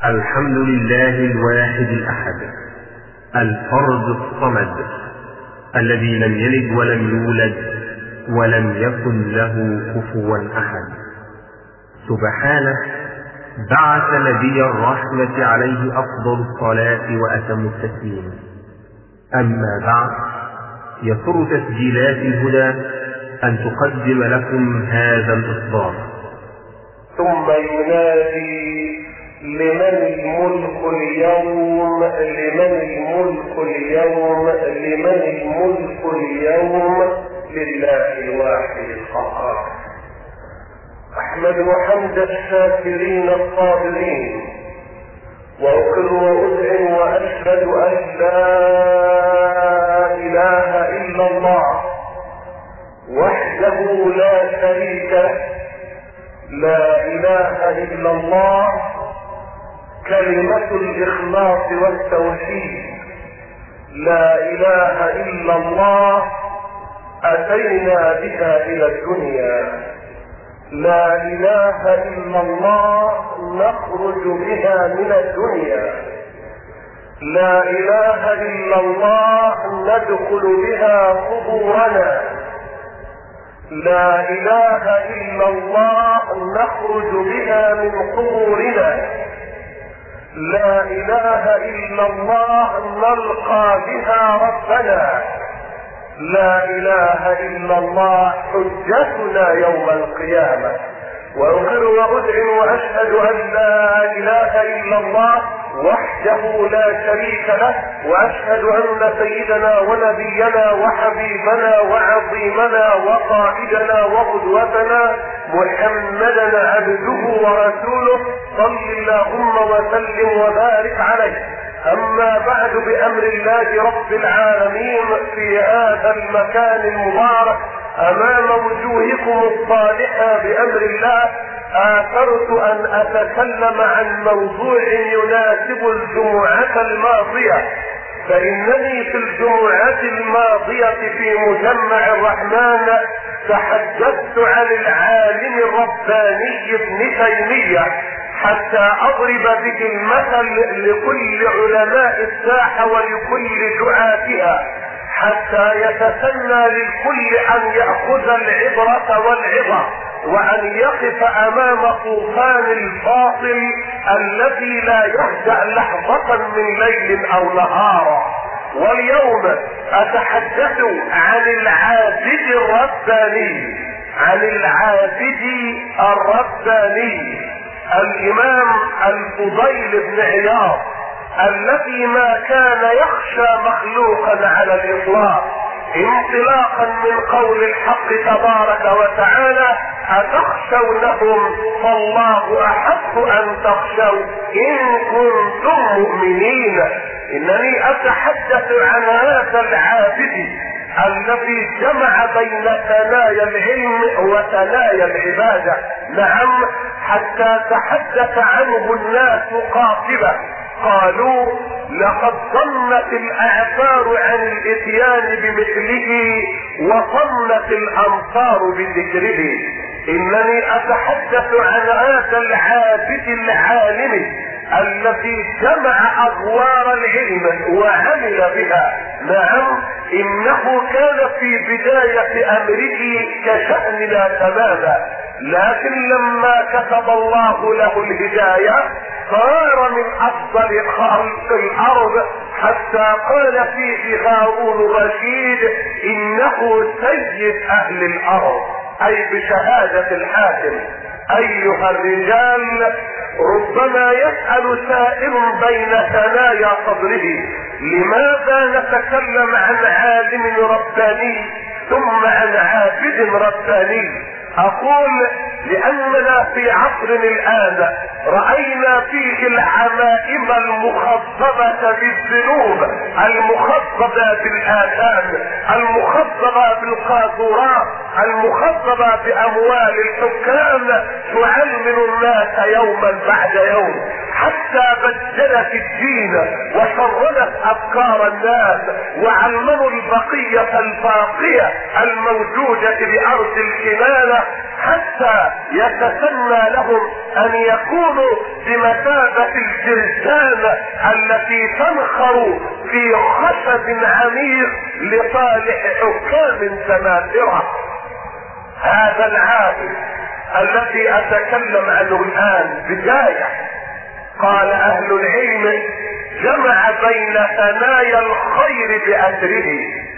الحمد لله الواحد الأحد الفرد الصمد الذي لم يلد ولم يولد ولم يكن له كفوا أحد. سبحانه بعث نبي الرحمة عليه أفضل الصلاة وأتم التسليم. أما بعد، يسر تسجيلات الهدى أن تقدم لكم هذا الإصدار. ثم ينادي لمن الملك اليوم، لمن الملك اليوم، لمن الملك اليوم، لله الواحد القهار. أحمد حمد الشاكرين الصابرين، وأقر وأذعن وأشهد أن لا إله إلا الله وحده لا شريك له، لا إله إلا الله كلمة الإخلاص والتوحيد، لا إله إلا الله أتينا بها إلى الدنيا، لا إله إلا الله نخرج بها من الدنيا، لا إله إلا الله ندخل بها قبورنا، لا إله إلا الله نخرج بها من قبورنا، لا إله إلا الله نلقى بها ربنا، لا إله إلا الله حجتنا يوم القيامة. وأقر وأذعن وأشهد أن لا إله إلا الله وحده لا شريك له، وأشهد أن سيدنا ونبينا وحبيبنا وعظيمنا وقائدنا وقدوتنا محمدا عبده ورسوله، صل اللهم وسلم وبارك عليه. أما بعد، بأمر الله رب العالمين في هذا المكان المبارك أمام وجوهكم الصالحة بأمر الله، آثرت أن أتكلم عن موضوع يناسب الجمعة الماضية، فإنني في الجمعة الماضية في مجمع الرحمن تحدثت عن العالم الرباني ابن تيمية حتى أضرب به المثل لكل علماء الساحة ولكل دعاتها، حتى يتسنى للكل أن يأخذ العبرة والعظة، وأن يقف أمام طوفان الباطل الذي لا يهدأ لحظة من ليل أو نهار. واليوم أتحدث عن العابد الرباني، عن العابد الرباني الإمام الفضيل بن عياض، الذي ما كان يخشى مخلوقا على الإطلاق، انطلاقا من قول الحق تبارك وتعالى: أتخشونهم فالله أحق أن تخشوا إن كنتم مؤمنين. إنني أتحدث عن هذا العابد الذي جمع بين ثنايا العلم وثنايا العبادة، نعم، حتى تحدث عنه الناس قاطبة، قالوا: لقد ضنت الأعثار عن الإتيان بمثله وضنت الأمطار بذكره. إنني أتحدث عن هذا العابد العالم الذي جمع أغوار العلم وعمل بها، نعم، إنه كان في بداية أمره كشأننا تماما، لكن لما كتب الله له الهداية صار من أفضل خلق الأرض، حتى قال فيه هارون الرشيد: إنه سيد أهل الأرض، أي بشهادة الحاكم. أيها الرجال، ربما يسأل سائل بين ثنايا صدره: لماذا نتكلم عن عالم رباني ثم عن عابد رباني؟ أقول: لأننا في عصر الآن رأينا فيه العمائم المخضبة بالذنوب، المخضبة بالآثام، المخضبة بالقاذورات، المخضبة بأموال الحكام، تعلم الناس يوما بعد يوم، حتى بدلت الدين وشردت افكار الناس، وعلموا البقية الباقية الموجودة بارض الكنانة، حتى يتسنى لهم ان يكونوا بمثابة الجرذان التي تنخر في خشب عميق لصالح حكام سماسرة. هذا العابد الذي اتكلم عنه الان بداية، قال اهل العلم جمع بين ثنايا الخير باثره.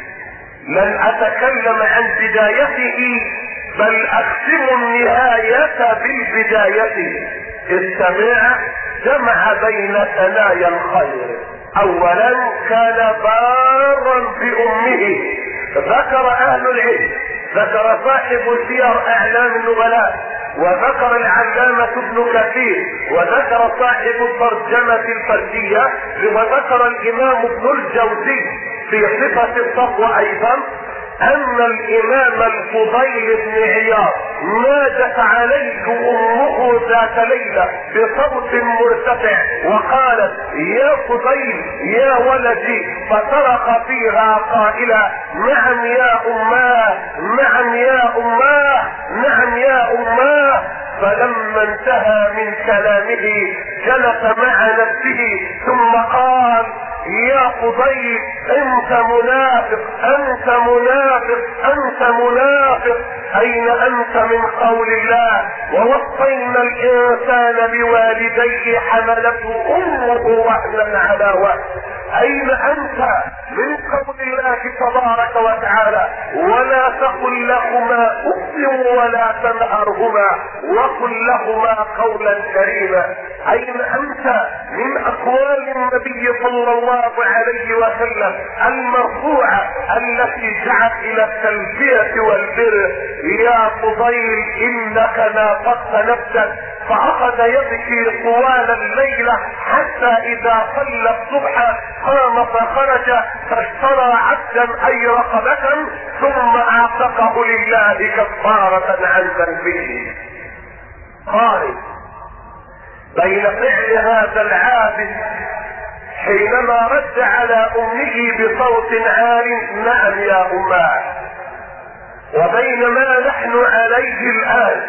لن اتكلم عن بدايته بل اختم النهاية بالبداية. استمع، جمع بين ثنايا الخير. اولا كان بارا بامه، ذكر اهل العلم، ذكر صاحب سير اعلام النبلاء، وذكر العلامة ابن كثير، وذكر صاحب الترجمة الفردية، وذكر الامام ابن الجوزي في صفة الصفوة ايضا ان الامام الفضيل بن عياض نادت عليه امه ذات ليلة بصوت مرتفع وقالت: يا فضيل يا ولدي، فصرخ فيها قائلا: نعم يا اماه، نعم يا اماه، نعم يا اماه. فلما انتهى من كلامه جلس مع نفسه ثم قال: يا فضيل انت منافق، انت منافق، انت منافق. اين انت من قول الله: ووصينا الانسان بوالديه حملته امه وهنا على وهن؟ اين انت من قول الله تبارك وتعالى: ولا تقل لهما اف ولا تنهرهما وقل لهما قولا كريما؟ اين انت من اقوال النبي صلى الله عليه وسلم المرفوعة التي دعت الى التلبية والبر؟ يا فضيل انك نافقت نفسك. فاخذ يبكي طوال الليلة حتى اذا صلى الصبح قام فخرج فاشترى عبدا اي رقبة ثم اعتقه لله كفارة عن ذنبه. قارن بين فعل هذا العابد حينما رد على امه بصوت عال: نعم يا اماه، وبين ما نحن عليه الان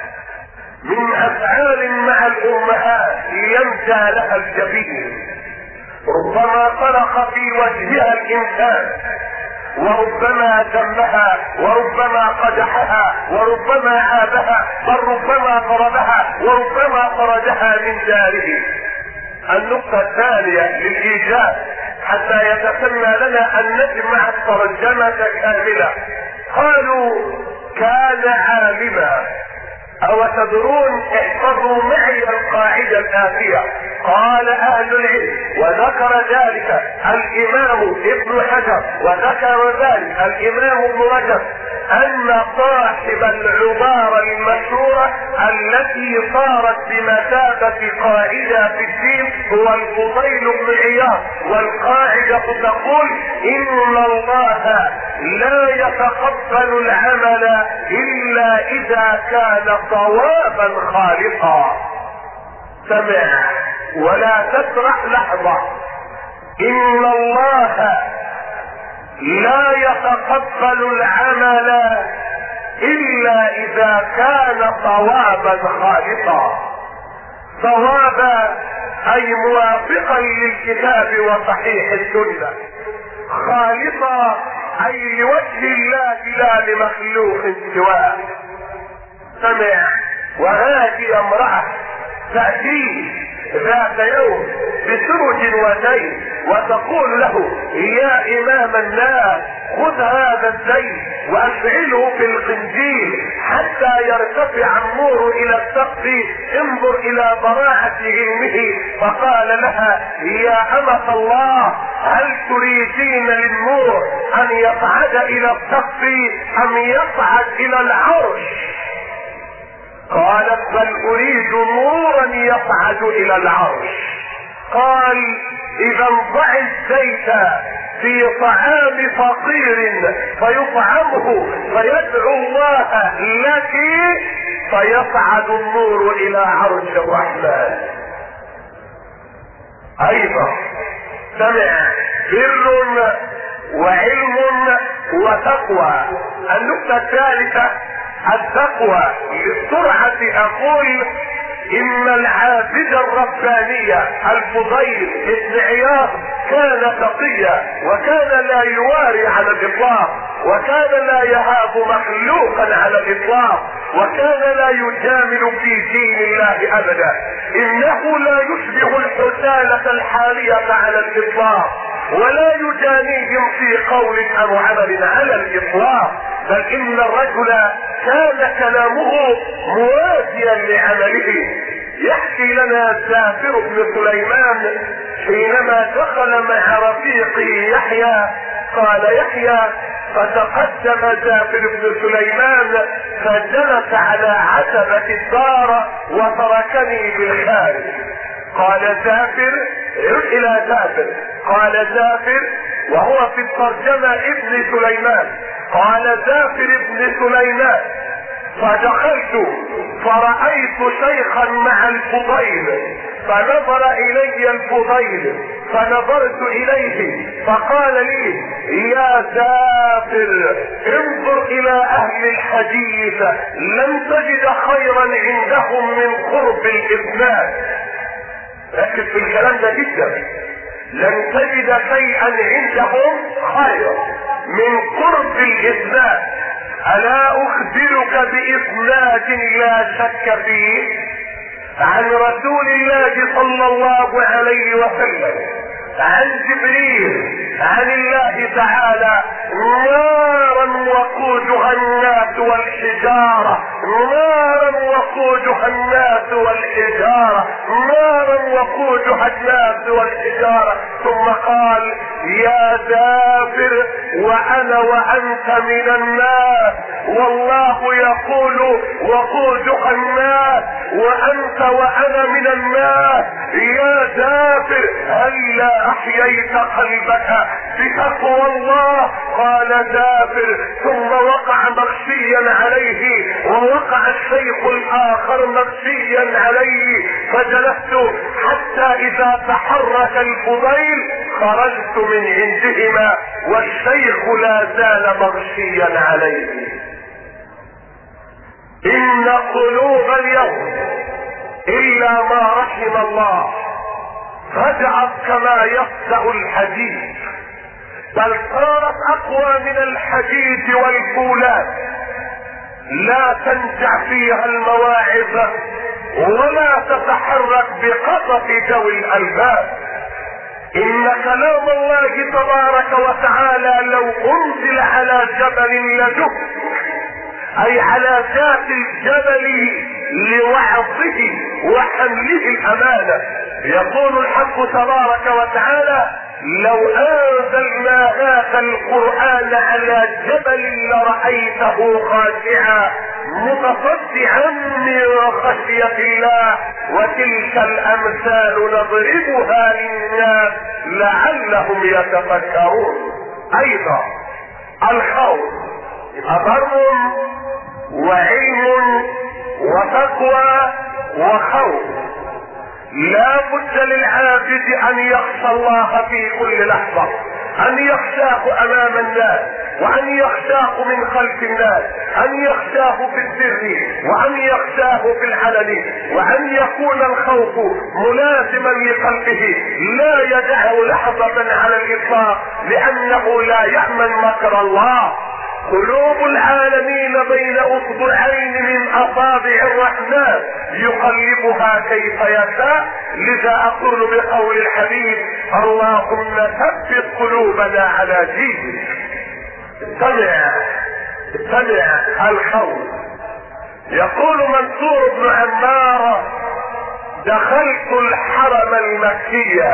من افعال مع الامهات ينجى لها الجبين. ربما صرخ في وجهها الانسان، وربما ذمها، وربما قدحها، وربما عابها، بل ربما ضربها، وربما خرجها من داره. النقطة الثانية للإيجاب حتى يتسنى لنا أن نجمع الترجمة كاملة. قالوا: كان عالما. أو تدرون، احفظوا معي القاعدة الآتية. قال أهل العلم، وذكر ذلك الإمام ابن حجر، وذكر ذلك الإمام ابن رجب، أن صاحب العبارة المشهورة التي صارت بمثابة قاعدة في الدين هو الفضيل بن عياض، والقاعدة تقول: إن الله لا يتقبل العمل إلا إذا كان صوابا خالقا. سمع ولا تسرح لحظة. إن الله لا يتقبل العمل إلا إذا كان صوابا خالقا. صوابا أي موافقا للكتاب وصحيح السنة، خالصا أي لوجه الله لا لمخلوق سواه. سمع وهذه امرأة تأتيه ذات يوم بسرج وزيت وتقول له: يا إمام الناس، خذ هذا الزيت واشعله في القنديل حتى يرتفع النور الى السقف، انظر الى براعة علمه. فقال لها: يا أمة الله، هل تريدين للنور ان يصعد الى السقف ام يصعد الى العرش؟ قالت: بل اريد نورا يصعد الى العرش. قال: اذا ضع الزيت في طعام فقير فيطعمه فيدعو الله لك فيصعد النور الى عرش الرحمن. ايضا سمع بر وعلم وتقوى. النقطة الثالثة التقوى. للسرعة اقول ان العابد الرباني الفضيل بن عياض كان تقيا، وكان لا يواري على الاطلاق، وكان لا يهاب مخلوقا على الاطلاق، وكان لا يجامل في دين الله ابدا. انه لا يشبه الحسالة الحالية على الاطلاق، ولا يجانيهم في قول او عمل على الاطلاق، بل ان الرجل كان كلامه موازيا لعمله. يحكي لنا زافر بن سليمان حينما دخل مع رفيقه يحيى، قال يحيى فتقدم زافر بن سليمان فجلس على عتبة الدار وتركني بالخارج. قال زافر، عد الى زافر، قال زافر وهو في الترجمة ابن سليمان، قال زافر ابن سليمان فدخلت فرأيت شيخا مع الفضيل، فنظر الي الفضيل فنظرت اليه فقال لي يا زافر انظر الى اهل الحديث لن تجد خيرا عندهم من قرب الاسناد. ركز في الكلام ده جدا. لن تجد شيئا عندهم خير من قرب الاسناد. الا اخبرك باسناد لا شك فيه عن رسول الله صلى الله عليه وسلم عن جبريل عن الله تعالى نارا وقودها الناس والحجارة، نارا وقودها الناس والحجارة، نارا وقودها الناس والحجارة. ثم قال يا زافر وانا وانت من الناس، والله يقول وقودها الناس وانت وانا من الناس. يا زافر هلا احييت قلبك بتقوى الله؟ قال زافر ثم وقع مغشيا عليه، ووقع الشيخ الاخر مغشيا عليه، فجلست حتى اذا تحرك الفضيل خرجت من عندهما والشيخ لا زال مغشيا عليه. ان قلوب اليوم الا ما رحم الله رجعت كما يصدأ الحديد، بل صارت اقوى من الحديد والفولاذ، لا تنجع فيها المواعظ ولا تتحرك بقطف ذوي الالباب. ان كلام الله تبارك وتعالى لو انزل على جبل لدك، اي على ذات الجبل لوعظه وحمله الامانة. يقول الحق تبارك وتعالى لو انزلنا هذا القرآن على جبل لرأيته خاشعا متصدعا من خشية الله، وتلك الامثال نضربها للناس لعلهم يتفكرون. ايضا الخوف بر وعلم وتقوى وخوف. لا بد للعابد ان يخشى الله في كل لحظة، ان يخشاه امام الناس، وان يخشاه من خلف الناس، ان يخشاه في السر وان يخشاه في العلن، وان يكون الخوف ملازما لقلبه لا يدعه لحظة على الاطلاق، لانه لا يأمن مكر الله. قلوب العالمين بين اصبعين من اصابع الرحمن يقلبها كيف يشاء. لذا اقول بقول الحبيب اللهم ثبت قلوبنا على دينك. اتبع الخوف. يقول منصور بن عمار دخلت الحرم المكي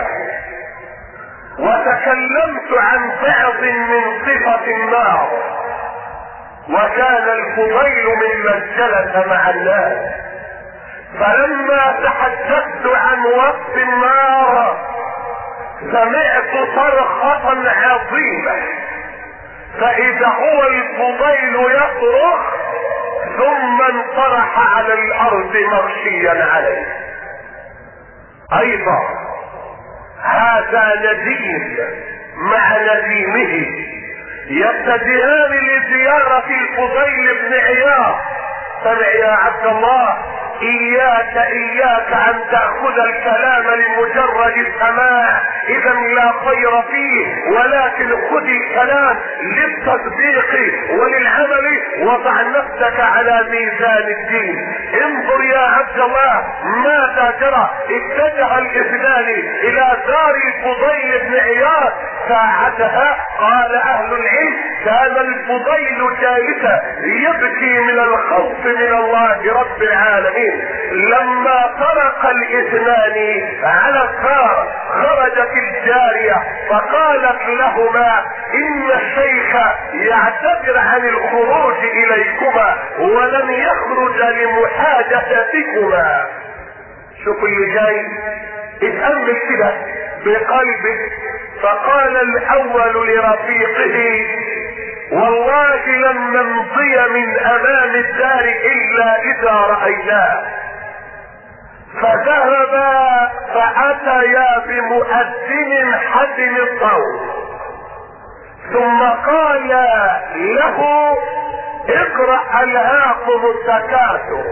وتكلمت عن بعض من صفة النار، وكان الفضيل ممن جلس مع الناس، فلما تحدثت عن وصف النار سمعت صرخة عظيمة، فاذا هو الفضيل يصرخ ثم انطرح على الارض مغشيا عليه. ايضا هذا نديم مع نديمه يتجهان لزيارة الفضيل بن عياض. سمع يا عبد الله، اياك ان تأخذ الكلام لمجرد السماع، اذا لا خير فيه، ولكن خذ الكلام للتطبيق وللعمل، وضع نفسك على ميزان الدين. انظر يا عبد الله ماذا جرى. اتجه الاثنان الى دار الفضيل بن عياض. ساعتها قال اهل العلم كان الفضيل جالسا يبكي من الخوف من الله رب العالمين. لما طرق الاثنان على الدار خرجت الجارية فقالت لهما ان الشيخ يعتذر عن الخروج اليكما ولن يخرج لمحادثتكما. شوف اللي جاي، اتأمل كده بقلبك. فقال الاول لرفيقه والله لن نمضي من امام الدار الا اذا رأيناه. فذهبا فاتيا بمؤذن حزم الصوت، ثم قال له اقرأ الهاكم التكاثر.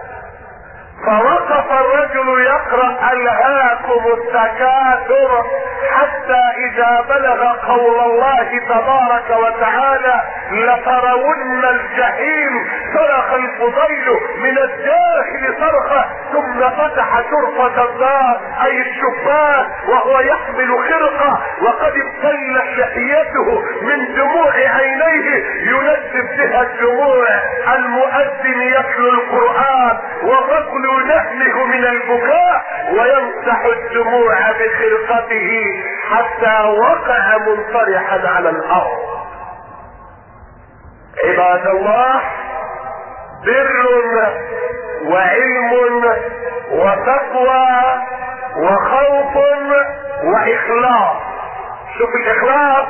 فوقف الرجل يقرأ الهاكم التكاثر حتى اذا بلغ قول الله تبارك وتعالى لترون الجحيم. صرخ الفضيل من الداخل صرخة، ثم فتح شرفة الدار اي الشباك وهو يحمل خرقة وقد ابتلت لحيته من دموع عينيه ينزف بها الدموع. المؤذن يتلو القرآن والرجل ينهمه من البكاء ويمسح الدموع بخرقته حتى وقع منطرحا على الارض. عباد الله، بر وعلم وتقوى وخوف واخلاص. شوف الاخلاص،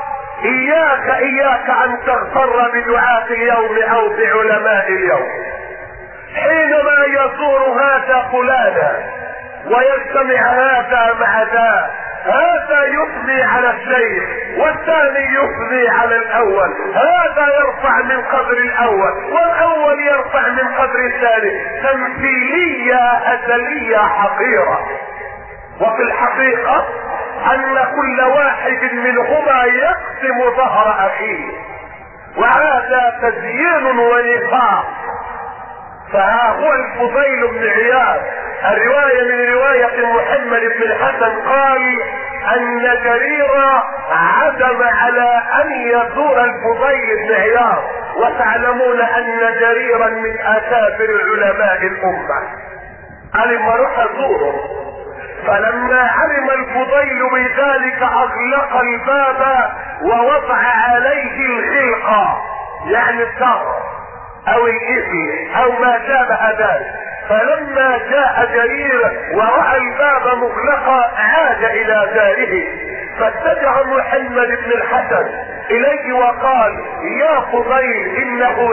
اياك ان تغتر بدعاة اليوم او بعلماء اليوم. حينما يزور هذا فلانا ويجتمع هذا مع ذا، هذا يثني على الشيخ والثاني يثني على الاول، هذا يرفع من قدر الاول والاول يرفع من قدر الثاني. تمثيلية ازلية حقيرة. وفي الحقيقة ان كل واحد منهما يقسم ظهر اخيه، وهذا تزيين ونفاق. فها هو الفضيل بن عياض، الرواية من رواية محمد بن الحسن قال ان جرير عزم على ان يزور الفضيل بن عياض، وتعلمون ان جريرا من اكابر علماء الامة. قال ما اروح ازوره. فلما علم الفضيل بذلك اغلق الباب ووضع عليه الخلقة، يعني الثغر او الاثم او ما شابه ذلك. فلما جاء جرير ورأى الباب مغلقا عاد الى داره، فاتجه محمد بن الحسن اليه وقال يا فضيل انه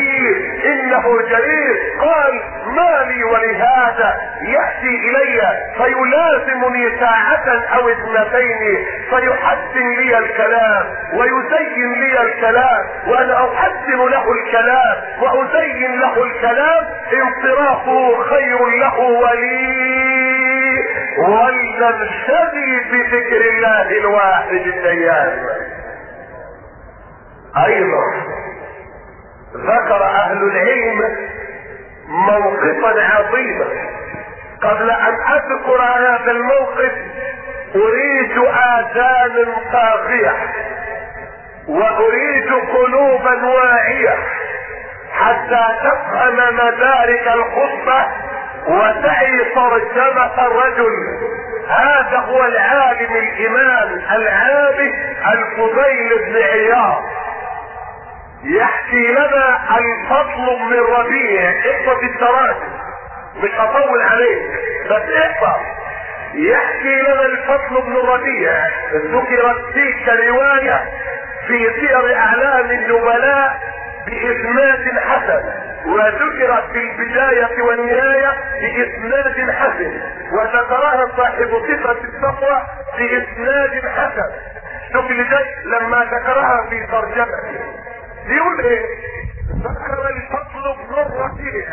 جرير. قال ما لي ولهذا يأتي الي فيلازمني ساعة او اثنتين فيحسن لي الكلام ويزين لي الكلام، وانا احسن له الكلام وازين له الكلام. انصرافه خير له ولنرتدي بذكر الله الواحد الديان. ايضا ذكر اهل العلم موقفا عظيما. قبل ان اذكر هذا الموقف اريد اذان طاغية واريد قلوبا واعية حتى تفهم مدارك الخطبة وتعي ترجمة الرجل. هذا هو العالم الامام العابد الفضيل بن عياض. يحكي لنا الفضل بن الربيع. اقرأ التراجم، مش هطول عليك بس اقرأ. يحكي لنا الفضل بن الربيع، ذكرت تلك رواية في سير اعلام النبلاء باسناد حسن. وذكرت في البداية والنهاية بإسناد حسن، وذكرها صاحب صفة التقوى بإسناد حسن. شوف اللي جاي لما ذكرها في ترجمته يقول ايه؟ ذكر الفضل بن الربيع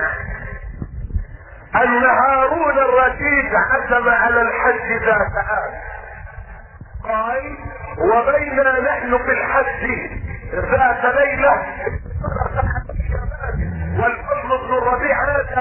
ان هارون الرشيد عزم على الحج ذات عام. قال وبينا نحن في الحج ذات ليلة والفضل بن الربيع هذا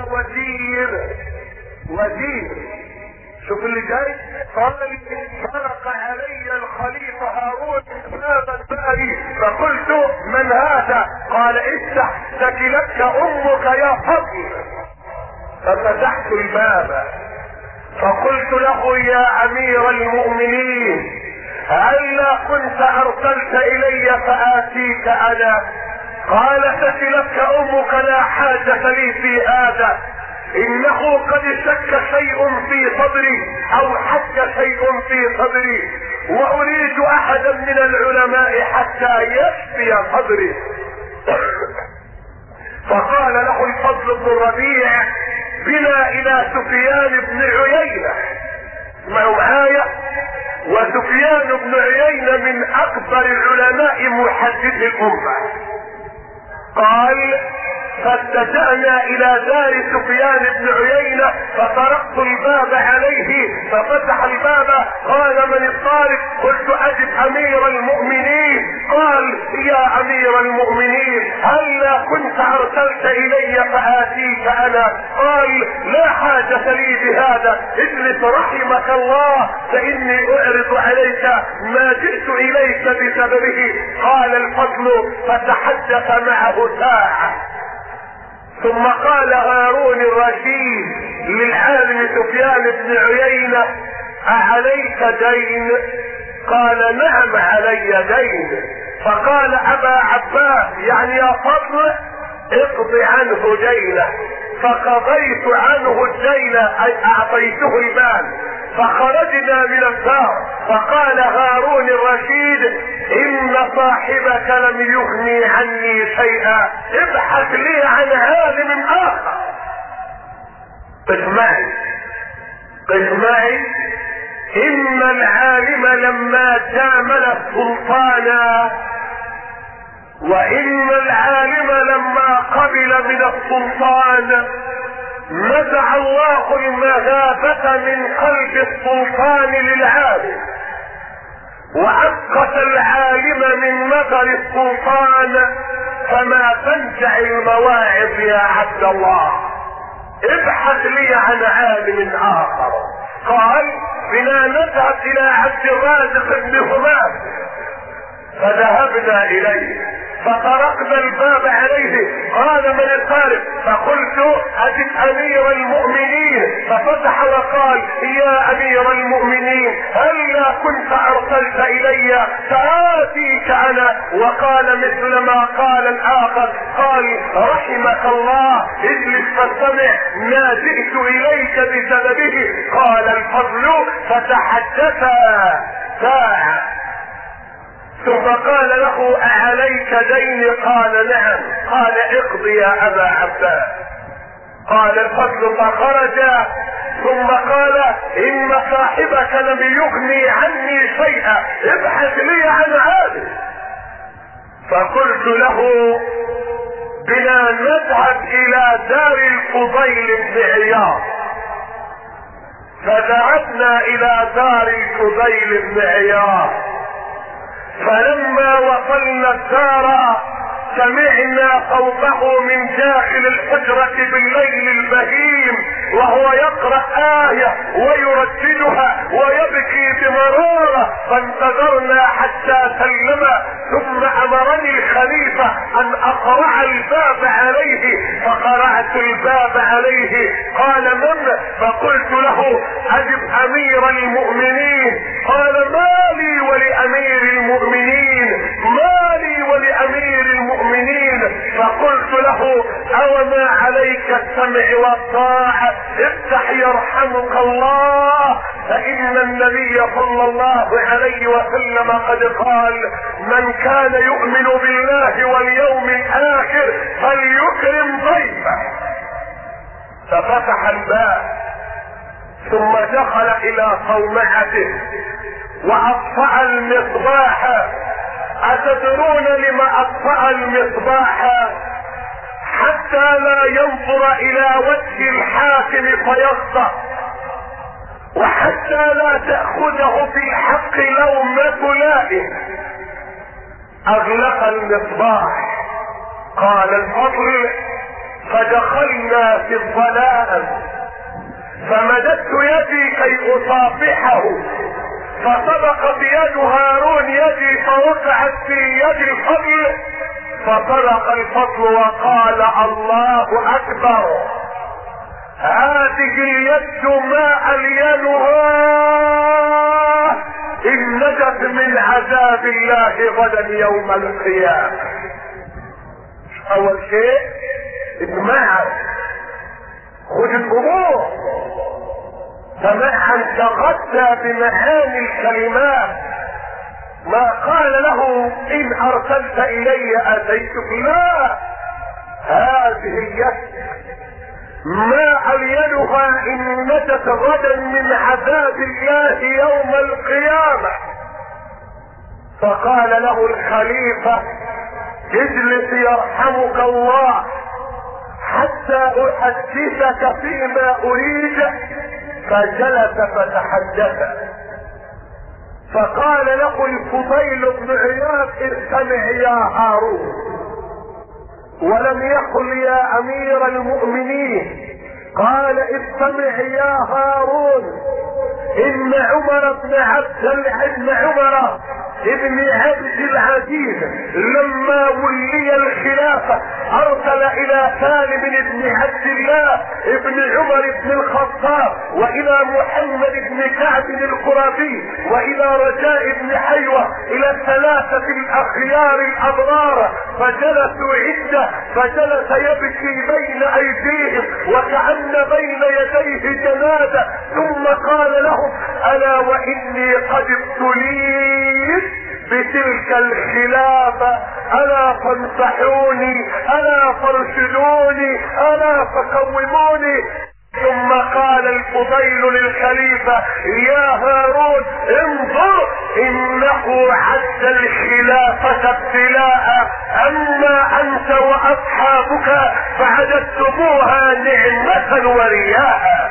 وزير. شوف اللي جاي، قال طرق علي الخليفة هارون باب الباب فقلت من هذا؟ قال افتح ثكلتك امك يا فضل. ففتحت الباب فقلت له يا امير المؤمنين هلا كنت ارسلت الي فاتيك انا؟ قال ثكلتك امك لا حاجة لي في هذا، انه قد شك شيء في صدري او حك شيء في صدري واريد احدا من العلماء حتى يشفي صدري. فقال له الفضل بن الربيع بنا الى سفيان بن عيينة. اسمعوا معايا، وسفيان بن عيينة من اكبر العلماء محدثي الامة. قال فاتجأنا الى دار سفيان بن عيينة فطرقت الباب عليه ففتح الباب. قال من الطارق؟ قلت اجب امير المؤمنين. قال يا امير المؤمنين هلا كنت ارسلت الي فاتيك انا؟ قال لا حاجة لي بهذا، اجلس رحمك الله فاني اعرض عليك ما جئت اليك بسببه. قال الفضل فتحدث معه ساعة ثم قال هارون الرشيد للعالم سفيان بن عيينة أعليك دين؟ قال نعم علي دين. فقال أبا عباس يعني يا فضل اقض عنه دينه. فقضيت عنه الدين اي اعطيته المال. فخرجنا من الدار فقال هارون الرشيد ان صاحبك لم يغني عني شيئا، ابحث لي عن عالم اخر. اسمعي ان العالم لما جامل السلطان وان العالم لما قبل من السلطان نزع الله المهابة من قلب السلطان للعالم وأسقط العالم من نظر السلطان. فما تنجع المواعظ يا عبد الله، ابحث لي عن عالم آخر. قال بنا نذهب إلى عبد الرازق بن همام. فذهبنا إليه فطرقنا الباب عليه. قال من الطارق؟ فقلت اجد امير المؤمنين. ففتح وقال يا امير المؤمنين هلا كنت ارسلت الي فاتيك انا؟ وقال مثل ما قال الاخر. قال رحمك الله اجلس فاستمع ما جئت اليك بسببه. قال الفضل فتحدثا ساعة ثم قال له أعليك دين؟ قال نعم. قال اقض يا أبا عباس. قال الفضل فخرج ثم قال إن صاحبك لم يغني عني شيئا، ابحث لي عن عالم. فقلت له بنا نذهب إلى دار الفضيل بن عياض. فذهبنا إلى دار الفضيل بن عياض. فلما وصلنا الدار سمعنا صوته من داخل الحجرة بالليل البهيم وهو يقرأ آية ويرددها ويبكي بمرارة. فانتظرنا حتى سلم ثم امرني الخليفة ان اقرع الباب عليه. فقرعت الباب عليه. قال من؟ فقلت له اجب امير المؤمنين. قال ما لي ولامير المؤمنين، ما لي ولامير المؤمنين. فقلت له اوما عليك السمع والطاعة؟ افتح يرحمك الله. فإن النبي صلى الله عليه وسلم قد قال: من كان يؤمن بالله واليوم الآخر فليكرم ضيفه. ففتح الباب ثم دخل إلى صومعته وأطفأ المصباح. أتدرون لما أطفأ المصباح؟ حتى لا ينظر إلى وجه الحاكم فيغضب، وحتى لا تأخذه في الحق لومة لائم. أغلق المصباح. قال الفضل: فدخلنا في الظلام، فمددت يدي كي أصافحه، فطبقت يد هارون يدي فوقعت في يد الفضل، فطرق الفضل وقال: الله أكبر، هذه اليد ما ألينها إن نجت من عذاب الله غدا يوم القيامة. أول شيء اسمعها، خذ الأمور سمعا تغطى بمعاني الكلمات. ما قال له: إن أرسلت إلي أتيتك، لا، هذه اليد ما ألينها إن نجت غدا من عذاب الله يوم القيامة. فقال له الخليفة: اجلس يرحمك الله حتى أحدثك فيما أريد. فجلس فتحدث. فقال له الفضيل بن عياض: استمع يا هارون. ولم يقل يا أمير المؤمنين، قال: استمع يا هارون. إن عمر بن عبد العزيز لما ولي الخلافة أرسل إلى سالم بن عبد الله ابن عمر بن الخطاب، وإلى محمد بن كعب القرظي، وإلى رجاء بن حيوة، إلى الثلاثة الأخيار الأبرار. فجلسوا عدة، فجلس يبكي بين أيديهم وكأن بين يديه جنازة، ثم قال لهم: ألا وإني قد ابتليت بتلك الخلافة، ألا فانصحوني، ألا فارشدوني، ألا فقوموني. ثم قال الفضيل للخليفة: يا هارون انظر، إنه عد الخلافة ابتلاء، أما أنت وأصحابك فعددتموها نعمة ورياء.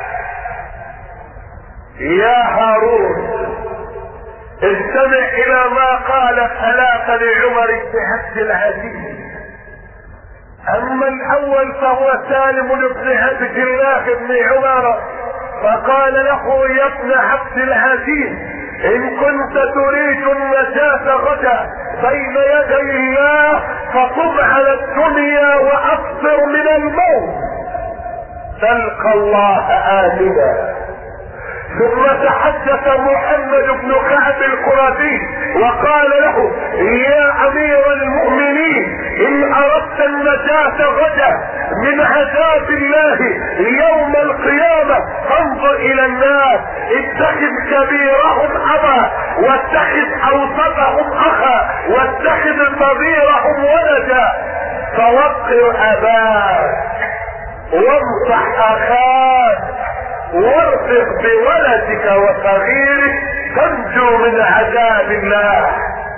يا هارون استمع إلى ما قال ثلاثة لعمر بن عبد العزيز. أما الأول فهو سالم بن عبد الله بن عمر، فقال له: يا ابن عبد العزيز، إن كنت تريد النجاة غدا بين يدي الله فقم على الدنيا وأبصر من الموت، تلقى الله آمنا. ثم تحدث محمد بن كعب القرظي وقال له: يا أمير المؤمنين، إن أردت النجاة غدا من عذاب الله يوم القيامة فانظر إلى الناس، اتخذ كبيرهم أبا، واتخذ أوسطهم أخا، واتخذ صغيرهم ولدا، فوقر أباك وامسح أخاك وارفق بولدك وصغيرك تنجو من عذاب الله.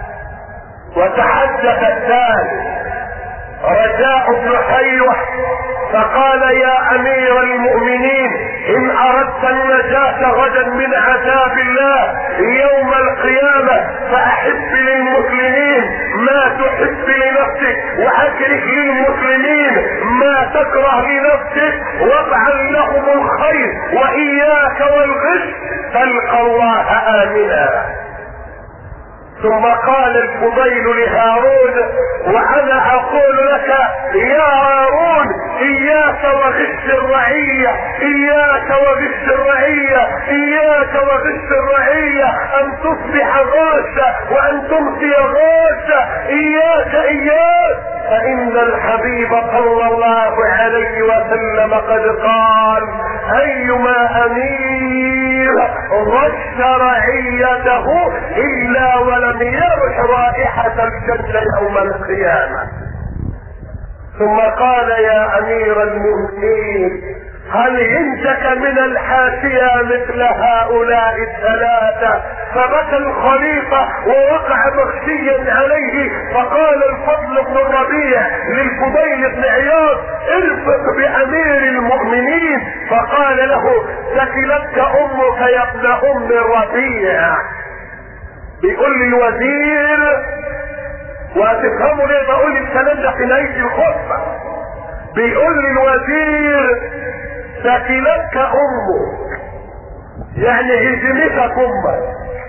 وتحدث الثالث رجاء بن حيوة فقال: يا أمير المؤمنين، إن أردت النجاة غدا من عذاب الله يوم القيامة فأحب للمسلمين ما تحب لنفسك، وأكره للمسلمين ما تكره لنفسك، وافعل لهم الخير وإياك والغش تلقى الله آمنا. ثم قال الفضيل لهارون: وأنا أقول لك يا هارون، إياك وغش الرعية، إياك وغش الرعية، إياك وغش الرعية، أن تصبح غاشة وأن تمسي غاشة، إياك فإن الحبيب صلى الله عليه وسلم قد قال: ايما امير رش رعيته الا ولم يرح رائحة الجنة يوم القيامة. ثم قال يا امير المؤمنين هل عندك من الحاشية مثل هؤلاء الثلاثة؟ فبكى الخليفة ووقع مغشيا عليه، فقال الفضل بن الربيع للفضيل بن عياض ارفق بامير المؤمنين، فقال له ثكلتك امك يا ابن ام الربيع. بيقول لي الوزير، وهتفهموا ليه بقول الكلام ده في نهاية الخطبة، بيقول لي الوزير ثكلتك امك يعني هزمتك امك،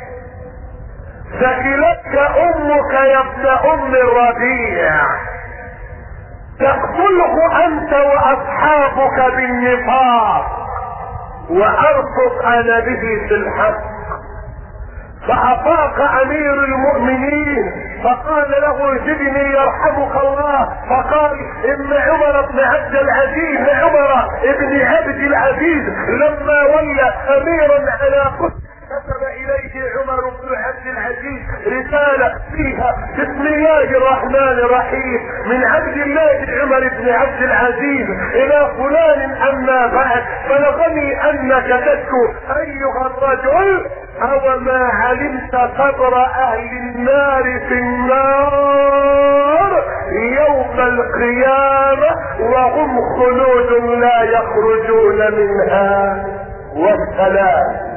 ثكلتك امك يا ابن ام الربيع، تقتله انت واصحابك بالنفاق وارفق انا به في الحق. فافاق امير المؤمنين فقال له زدني يرحمك الله، فقال ان عمر بن عبد العزيز، عمر ابن عبد العزيز لما ولى اميرا على قدس كتب اليه عمر بن عبد العزيز رسالة فيها بسم الله الرحمن الرحيم من عبد الله عمر بن عبد العزيز الى فلان اما بعد بلغني انك تشكو ايها الرجل او ما علمت صبر اهل النار في النار يوم القيامة وهم خلود لا يخرجون منها والسلام.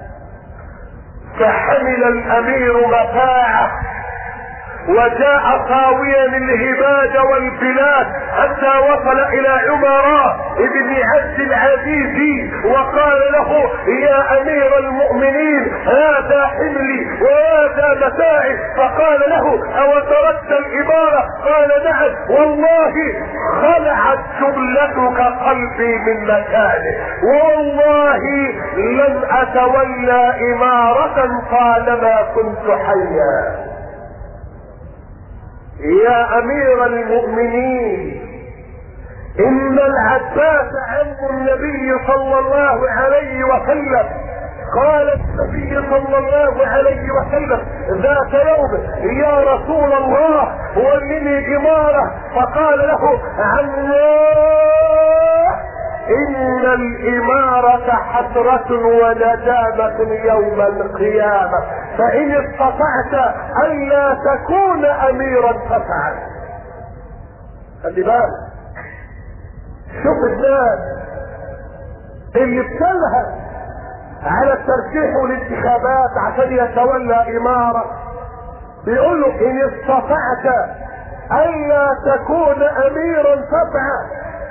فحمل الامير متاعه وجاء خاويا الهباد والبلاد حتى وصل الى عمر ابن عبد العزيز وقال له يا امير المؤمنين هذا حملي وهذا متاعي. فقال له او تركت الامارة؟ قال نعم والله خلعت جملتك قلبي من مكانه، والله لن اتولى امارة طالما كنت حيا. يا امير المؤمنين ان العباس عم النبي صلى الله عليه وسلم قال النبي صلى الله عليه وسلم ذات يوم يا رسول الله ولني امارة، فقال له الله ان الامارة حسرة وندامة يوم القيامة، فان استطعت الا تكون اميرا فافعل. خلي بالك، شوف الناس اللي بتلهى على الترشيح والانتخابات عشان يتولى امارة، بيقول له ان استطعت الا تكون اميرا فافعل.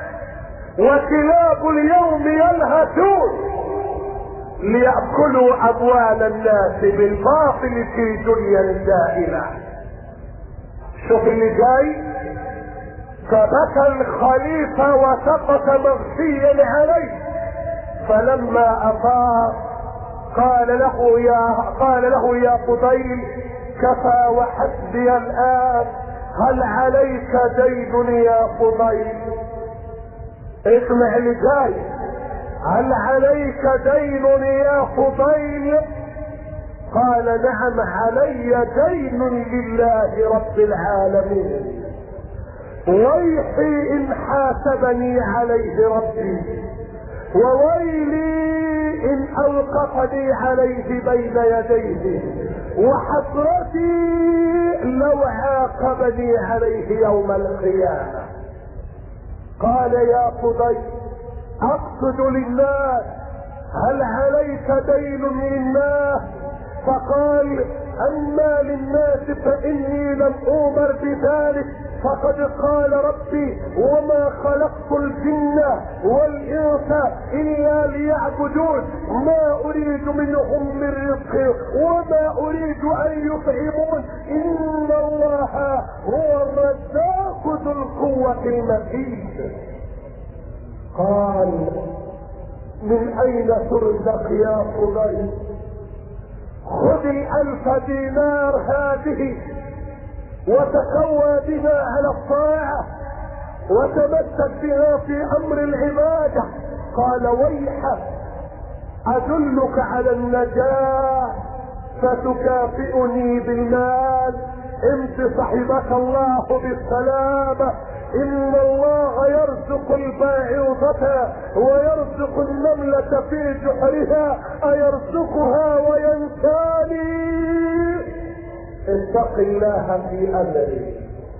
وكلاب اليوم يلهثون ليأكلوا اموال الناس بالباطل في دنيا زائلة. شوف اللي جاي، فبكى الخليفة وسقط مغشيا عليه، فلما افاق قال له يا فضيل كفى وحسبي الان، هل عليك دين يا فضيل؟ اسمع اللي جاي، هل عليك دين يا فضيل؟ قال نعم علي دين لله رب العالمين، ويحي ان حاسبني عليه ربي، وويلي ان اوقفني عليه بين يديه، وحسرتي لو عاقبني عليه يوم القيامة. قال يا فضيل اقصد للناس هل عليك دين للناس؟ فقال اما للناس فاني لم اومر بذلك، فقد قال ربي وما خلقت الجن والانس الا ليعبدون، ما اريد منهم من رزق وما اريد ان يطعمون، ان الله هو الرزاق ذو القوة المتين. قال من اين ترزق يا فضيل؟ خذ 1000 دينار هذه وتقوى بها على الطاعة وتمسك بها في امر العبادة، قال ويحك ادلك على النجاة فتكافئني بالمال؟ امت صحبك الله بالسلامة. ان الله يرزق الباعوضة ويرزق النملة في جحرها ايرزقها وينساني؟ اتق الله في امري.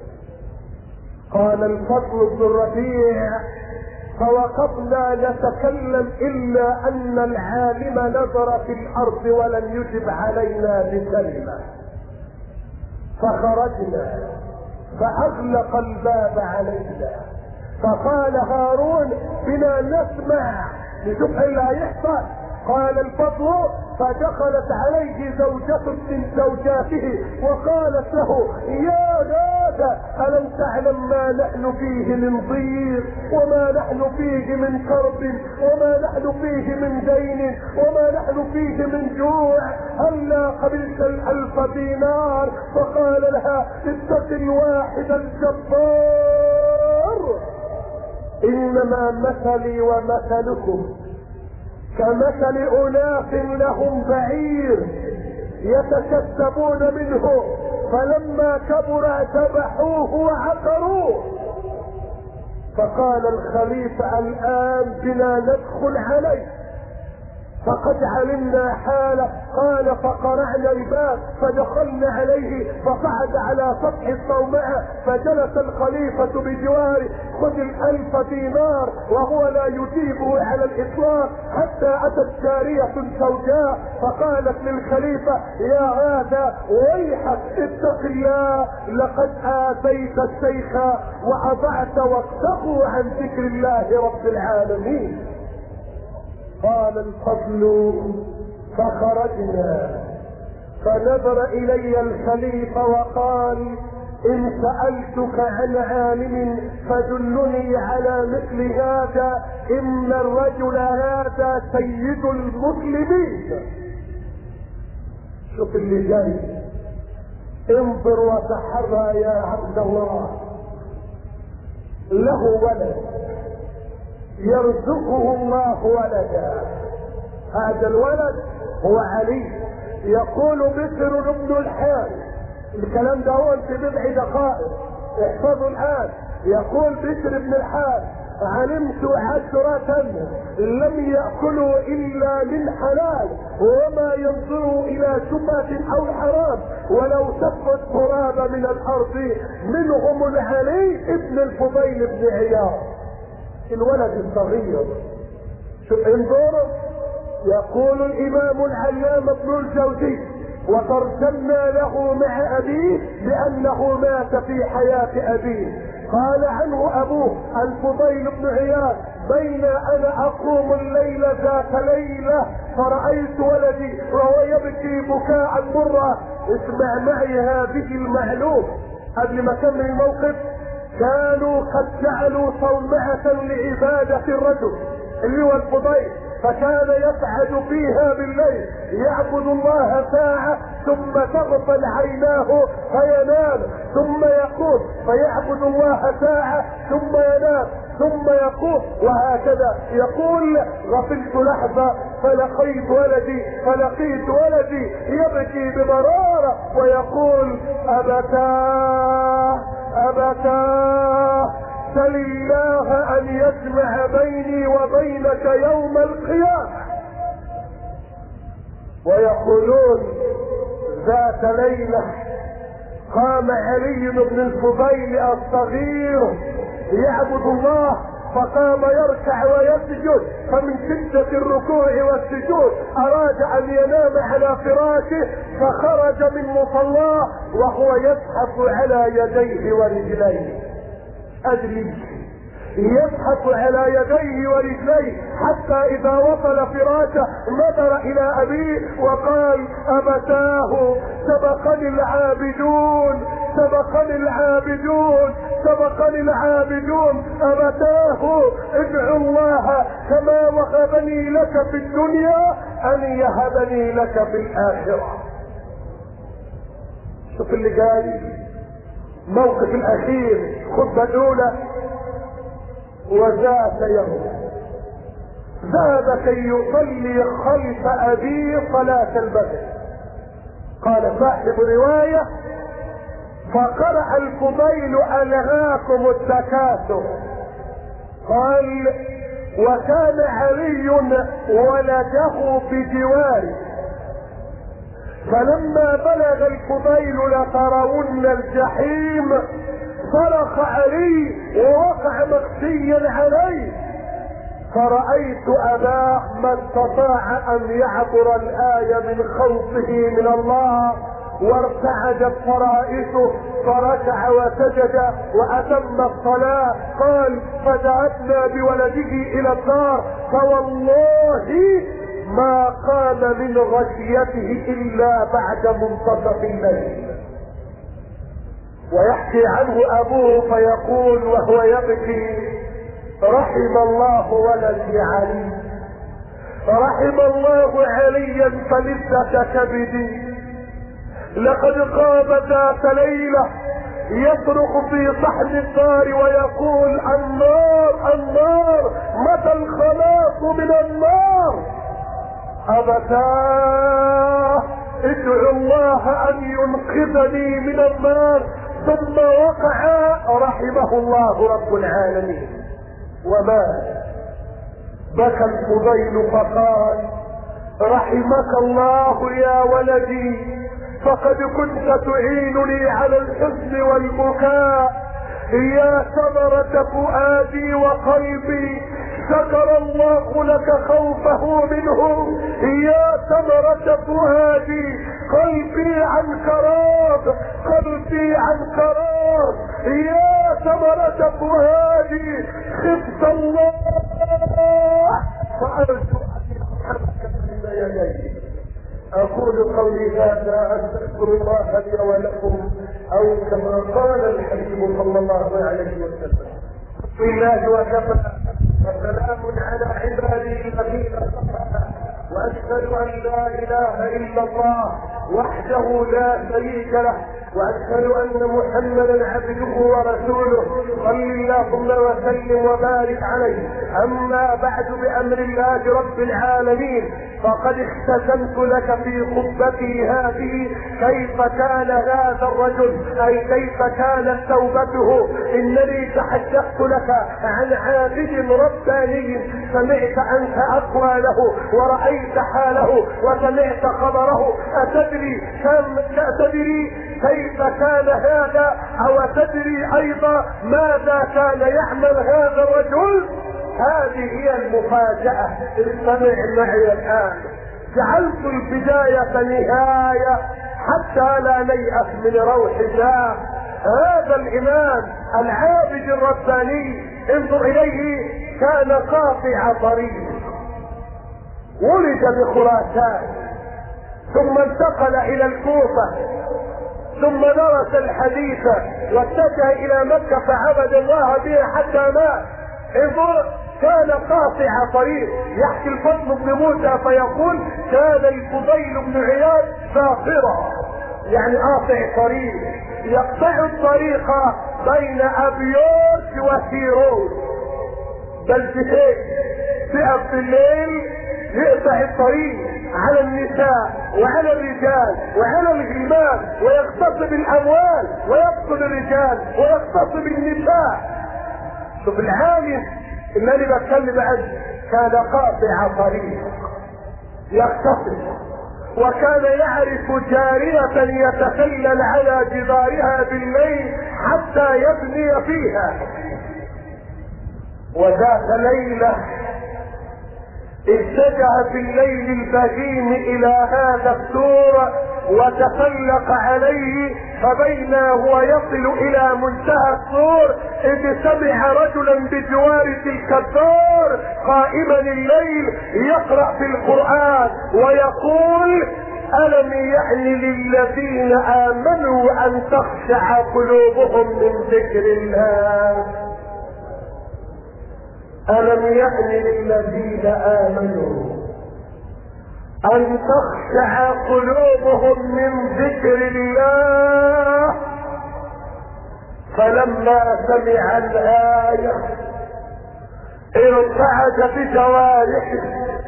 قال الفضل بن الربيع فوقفنا نتكلم الا ان العالم نظر في الارض ولم يجب علينا بكلمة، فخرجنا فاغلق الباب علينا، فقال هارون بنا نسمع نشوف ايه اللي هيحصل. قال الفضل فدخلت عليه زوجة من زوجاته وقالت له يا نادى ألم تعلم ما نحن فيه من ضيق وما نحن فيه من كرب وما نحن فيه من دين وما نحن فيه من جوع، هلا قبلت 1000 دينار؟ فقال لها اتق الواحد الجبار، انما مثلي ومثلكم كمثل اناس لهم بعير يتكسبون منه فلما كبر ذبحوه وعقروه. فقال الخليفة الان بنا ندخل عليه فقد علمنا حاله. قال فقرعنا الباب فدخلنا عليه فصعد على سطح الصومعة فجلس الخليفة بجواره خذ 1000 دينار وهو لا يجيبه على الاطلاق حتى اتت جارية سوداء فقالت للخليفة يا هذا ويحك اتق الله لقد اتيت الشيخ واضعت وقته عن ذكر الله رب العالمين. قال الفضل فخرجنا فنظر الي الخليفة وقال ان سألتك عن عالم فدلني على مثل هذا، ان الرجل هذا سيد المسلمين. شوف اللي جاي، انظر وتحرى يا عبد الله. له ولد يرزقه الله ولدا، هذا الولد هو علي. يقول بشر بن الحارث، الكلام ده هو في بضع دقائق احفظوا الان. يقول بشر بن الحارث علمت 10 لم يأكلوا الا من حلال وما ينظروا الى شبهة او حرام ولو سفوا التراب من الارض، منهم العلي ابن الفضيل بن عياض الولد الصغير. شوف انظروا، يقول الامام العلامة ابن الجوزي وترجمنا له مع ابيه بانه مات في حياة ابيه. قال عنه ابوه الفضيل بن عياض بين انا اقوم الليل ذات ليلة فرأيت ولدي وهو يبكي بكاء مرة. اسمع معي هذه المعلومة قبل ما كمل الموقف. كانوا قد جعلوا صومعة لعبادة الرجل اللي هو الفضيل، فكان يسعد فيها بالليل يعبد الله ساعة ثم تغفل عيناه فينام ثم يقوم فيعبد الله ساعة ثم ينام ثم يقوم وهكذا. يقول غفلت لحظة فلقيت ولدي يبكي بمرارة ويقول أبتاه سل الله ان يجمع بيني وبينك يوم القيامة. ويقولون ذات ليلة قام علي بن الفضيل الصغير يعبد الله فقام يركع ويسجد، فمن شدة الركوع والسجود اراد ان ينام على فراشه فخرج من مصلاه وهو يزحف على يديه ورجليه. يزحف على يديه ورجليه حتى اذا وصل فراشه نظر الى ابيه وقال أبتاه سبقني العابدون أبتاه ادعو الله كما وهبني لك في الدنيا ان يهبني لك في الاخرة. شوف اللي جاي، موقف الاخير، خطبة الاولى. وذات يوم ذهب كي يصلي خلف أبيه صلاة البدر. قال صاحب رواية: فقرأ الفضيل: ألهاكم التكاثر. قال: وكان علي ولده بجواره، فلما بلغ الفضيل: لترون الجحيم، صرخ علي ووقع مغشيا عليه، فرأيت أباه ما استطاع أن يعبر الآية من خوفه من الله، وارتعدت فرائسه فركع وسجد وأتم الصلاة. قال: فذهبنا بولده إلى الدار، فوالله ما قام من غشيته إلا بعد منتصف الليل. ويحكي عنه أبوه فيقول وهو يبكي: رحم الله ولدي علي، رحم الله عليا فلذة كبدي، لقد قام ذات ليلة يصرخ في صحن الدار ويقول: النار النار، متى الخلاص من النار؟ أبتاه ادعو الله أن ينقذني من النار. ثم وقع رحمه الله رب العالمين ومات. بكى الفضيل فقال: رحمك الله يا ولدي، فقد كنت تعينني على الحزن والبكاء، يا ثمرة فؤادي وقلبي، شكر الله لك خوفه منه، يا ثمرة فؤادي، قلبي عن كراب، قلبي عن كراب، يا ثمرة فؤادي، خفت الله فأرجو أن يرحمك بين يديه. أقول قولي هذا، أستغفر الله لي ولكم، أو كما قال الحبيب صلى الله عليه وسلم: بسم الله وكفى وسلام على عباده الذين اصطفى، وأشهد أن لا إله إلا الله وحده لا شريك له، وأشهد أن محمدا عبده ورسوله، صل اللهم وسلم وبارك عليه. أما بعد، بأمر الله رب العالمين فقد اختتمت لك في خطبتي هذه كيف كان هذا الرجل، أي كيف كانت توبته. إنني تحدثت لك عن عابد رباني سمعت أنت أقواله ورأيت حاله وسمعت خبره. أتدري كيف كان هذا، أو تدري أيضا ماذا كان يعمل هذا الرجل؟ هذه هي المفاجأة. استمع معي الآن. جعلت البداية نهاية حتى لا نيأس من روح الله. هذا الإمام العابد الرباني انظر إليه، كان قاطع طريق، ولد بخراسان، ثم انتقل إلى الكوفة، ثم درس الحديث واتجه إلى مكة فعبد الله بها حتى مات. انظر، كان قاطع طريق. يحكي الفضل بن موسى فيقول: كان الفضيل بن عياض ساخرا، يعني قاطع طريق، يقطع الطريق بين أبيوس وسيروس، بلدتين، تقف في الليل يقطع الطريق على النساء وعلى الرجال وعلى الغلمان، ويغتصب الأموال ويقتل الرجال ويغتصب النساء. شوف العالم اللي انا بتكلم عنه، كان قاطع طريق يغتصب، وكان يعرف جارية يتخلل على جدارها بالليل حتى يبني فيها. وذات ليلة اتجه في الليل البهيم الى هذا السور وتسلق عليه، فبينا هو يصل الى منتهى السور اذ سمع رجلا بجوار تلك الدار قائما الليل يقرأ في القرآن ويقول: ألم يعن للذين آمنوا أن تخشع قلوبهم من ذكر الله؟ ألم يعن للذين آمنوا أن تخشع قلوبهم من ذكر الله؟ فلما سمع الآية ارتعد بجوارحه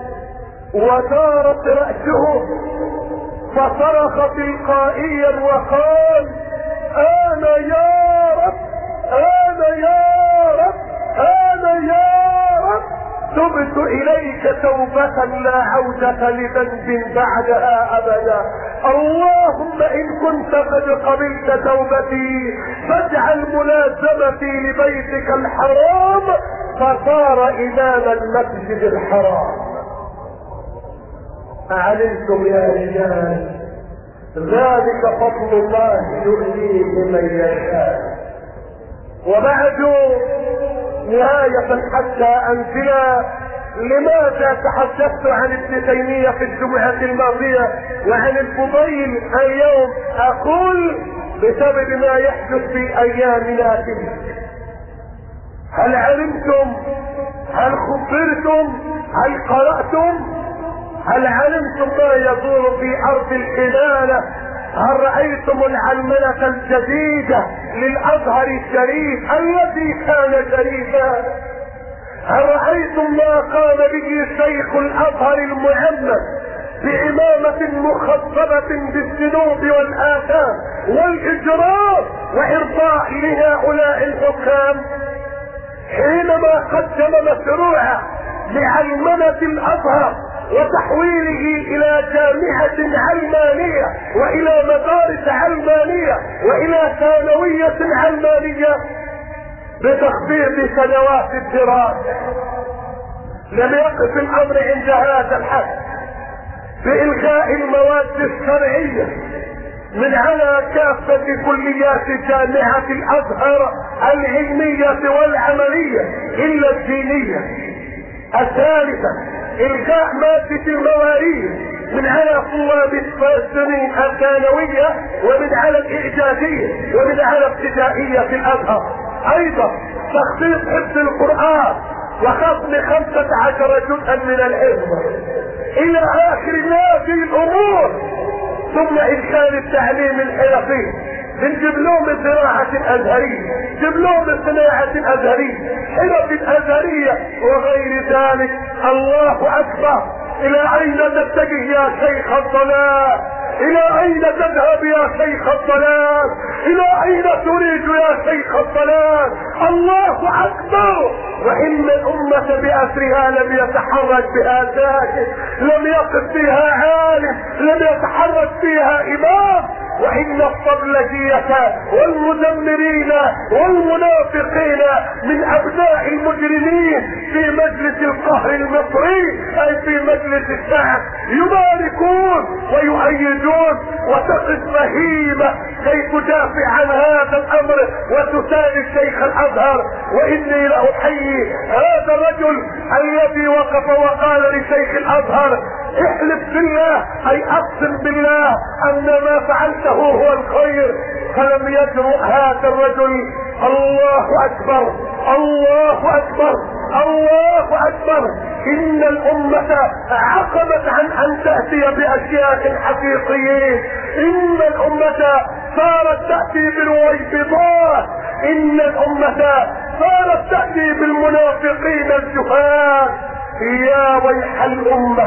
ودارت رأسه فصرخ تلقائيا وقال: انا يا رب، انا يا رب، انا يا رب، تبت اليك توبة لا عودة لذنب بعدها ابدا. اللهم ان كنت قد قبلت توبتي فاجعل ملازمتي لبيتك الحرام. فصار امام المسجد الحرام. اعلمتم يا رجال ذلك فضل الله يؤتيه من يشاء. وبعد نهاية حتى انزل، لماذا تحدثت عن ابن تيمية في الجمعة الماضية وعن الفضيل اليوم؟ اقول بسبب ما يحدث في ايامنا تلك. هل علمتم؟ هل خبرتم؟ هل قرأتم؟ هل علمتم ما يدور في ارض الحلالة؟ هل رأيتم العلمنة الجديدة للازهر الشريف الذي كان شريفا؟ هل رأيتم ما قام به شيخ الازهر المعمم بعمامة مخضبة بالذنوب والآثام والإجرام وإرضاء لهؤلاء الحكام؟ حينما قدم مشروعه لعلمنة الازهر وتحويله الى جامعة علمانية والى مدارس علمانية والى ثانوية علمانية بتخفيض سنوات الدراسة، لم يقف الامر عند هذا الحد بإلغاء المواد الشرعية من على كافة كليات جامعة الازهر العلمية والعملية الا الدينية. الثالثة الغاء مادة المواريث من على طلاب السنين الثانوية ومن على الاعجازية ومن على ابتدائية في الازهر. ايضا تخصيص حفظ القرآن وخصم 15 جزءا من الحفظ الى اخر هذه الامور. ثم ادخال التعليم الحرفي من دبلوم الزراعة الازهرية، دبلوم الصناعة الازهرية، حرف الازهرية وغير ذلك. الله اكبر. الى اين تتجه يا شيخ الضلال؟ الى اين تذهب يا شيخ الضلال؟ الى اين تريد يا شيخ الضلال؟ الله اكبر. وان الامة باسرها لم يتحرك بها ساكت، لم يقف فيها عالم، لم يتحرك فيها امام. وان الصبلجية والمدمرين والمنافقين من ابناء المجرمين في مجلس القهر المصري اي في مجلس الشعب يباركون ويؤيدون، وتقف بهيمة كي تدافع عن هذا الامر وتساند شيخ الازهر. واني لاحيي هذا الرجل الذي وقف وقال لشيخ الازهر: احلف بالله اي اقسم بالله ان ما فعلته هو الخير، فلم يجرؤ هذا الرجل. الله اكبر، الله اكبر، الله اكبر. ان الامة عقبت عن ان تأتي باشياء حقيقيين. ان الامة صارت تأتي بالويبضات، ان الامة صارت تأتي بالمنافقين الجهال. يا ويح الامة،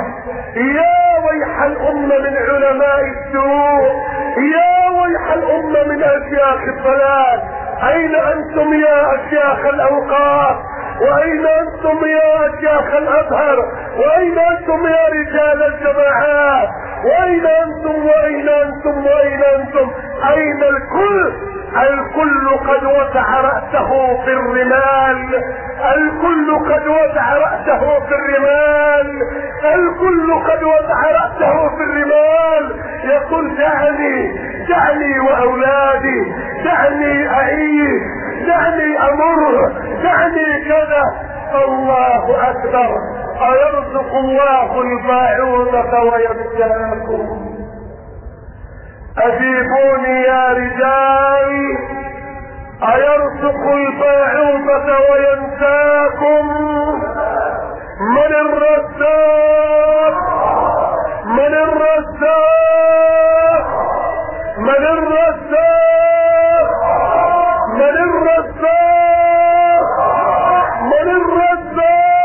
يا ويح الامة من علماء السوء، يا ويح الامة من اشياخ الضلال. اين انتم يا اشياخ الاوقاف؟ واين انتم يا اشياخ الازهر؟ واين انتم يا رجال الجماعات؟ واين انتم واين انتم واين انتم؟ اين الكل؟ الكل قد وضع رأسه في الرمال، الكل قد وضع رأسه في الرمال، الكل قد وضع رأسه في الرمال. يقول: دعني، دعني واولادي، دعني اعيش، دعني امر، دعني كذا. الله اكبر. ايرزق الله الباعوضة ويبتلاكم؟ اجيبوني يا رجال. ايرزق الباعوضة وينساكم؟ من الرزاق؟ من الرزاق؟ من الرزاق؟ من الرزاق؟ من الرزاق؟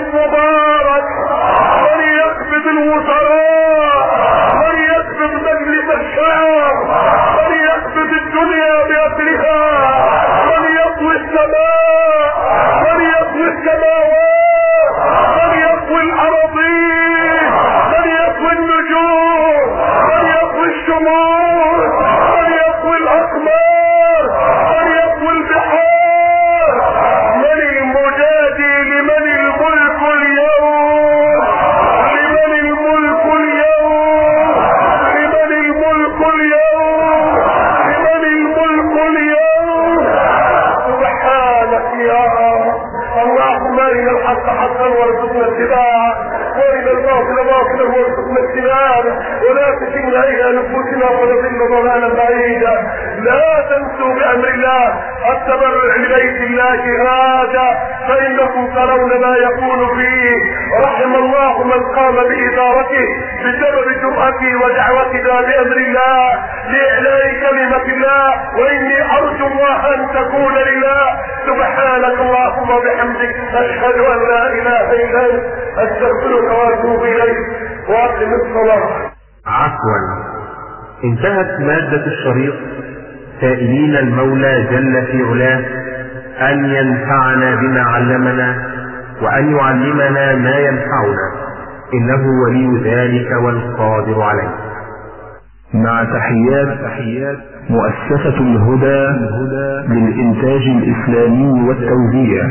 المبارك، من يقبض الوزراء، من يقبض مجلس الشعب، من يقبض الدنيا بأسرها، من يطوي السماء، من يطوي السماوات، من يطوي الأراضين، من يطوي النجوم، من يطوي الشموس، من يطوي الأقمار، من يطوي البحار، من المجادي لمن الملك اليوم، لمن الملك اليوم، لمن الملك اليوم، لمن الملك اليوم. سبحانك يا رب. اللهم ارنا الحق حقا وارزقنا اتباعه، وارنا الباطل باطلا وارزقنا اجتنابه، ولا تكلنا الى نفوسنا ونضل ضلالا بعيدا. لا تنسوا بامر الله التبرع لبيت الله هذا، فانكم ترون ما يكون فيه. رحم الله من قام بادارته بسبب جرأته ودعوتنا بامر الله لاعلاء كلمه الله، واني ارجو الله ان تكون لله. سبحانك اللهم وبحمدك، اشهد ان لا اله الا انت، استغفرك واتوب اليك، واقم الصلاه. عفوا، انتهت مادة الشريط، سائلين المولى جل في علاه أن ينفعنا بما علمنا وأن يعلمنا ما ينفعنا، إنه ولي ذلك والقادر عليه. مع تحيات مؤسسة الهدى للإنتاج الإسلامي والتوزيع.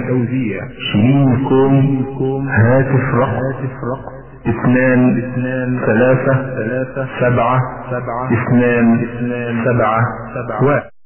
شريككم هاتف رقم 2-3-7-2-7-1.